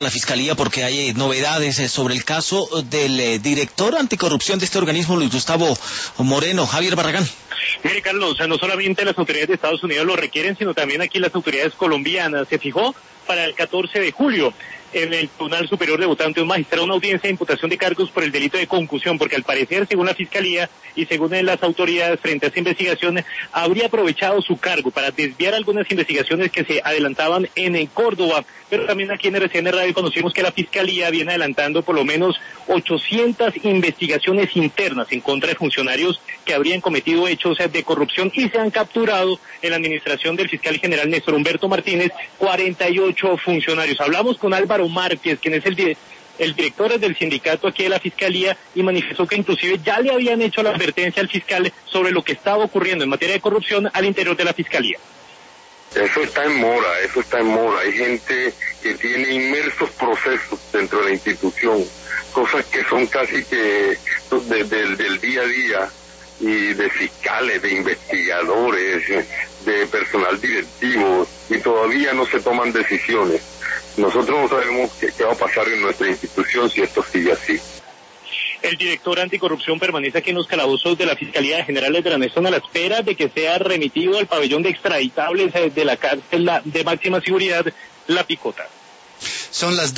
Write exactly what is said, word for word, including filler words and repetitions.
La Fiscalía porque hay eh, novedades eh, sobre el caso del eh, director anticorrupción de este organismo, Luis Gustavo Moreno. Javier Barragán. Mire, Carlos, o sea, no solamente las autoridades de Estados Unidos lo requieren, sino también aquí las autoridades colombianas. Se fijó para el catorce de julio en el Tribunal Superior de Votante un magistrado una audiencia de imputación de cargos por el delito de concusión, porque al parecer, según la Fiscalía y según las autoridades frente a esta investigación, habría aprovechado su cargo para desviar algunas investigaciones que se adelantaban en Córdoba. Pero también aquí en R C N Radio conocimos que la Fiscalía viene adelantando por lo menos ochocientas investigaciones internas en contra de funcionarios que habrían cometido hechos de corrupción y se han capturado en la administración del fiscal general Néstor Humberto Martínez cuarenta y ocho funcionarios. Hablamos con Álvaro Márquez, quien es el, el director del sindicato aquí de la Fiscalía, y manifestó que inclusive ya le habían hecho la advertencia al fiscal sobre lo que estaba ocurriendo en materia de corrupción al interior de la Fiscalía. Eso está en mora, eso está en mora. Hay gente que tiene inmersos procesos dentro de la institución, cosas que son casi que de, de, del día a día, y de fiscales, de investigadores, de personal directivo, y todavía no se toman decisiones. Nosotros no sabemos qué, qué va a pasar en nuestra institución si esto sigue así. El director anticorrupción permanece aquí en los calabozos de la Fiscalía General de la Nación a la espera de que sea remitido al pabellón de extraditables de la cárcel de máxima seguridad, La Picota. Son las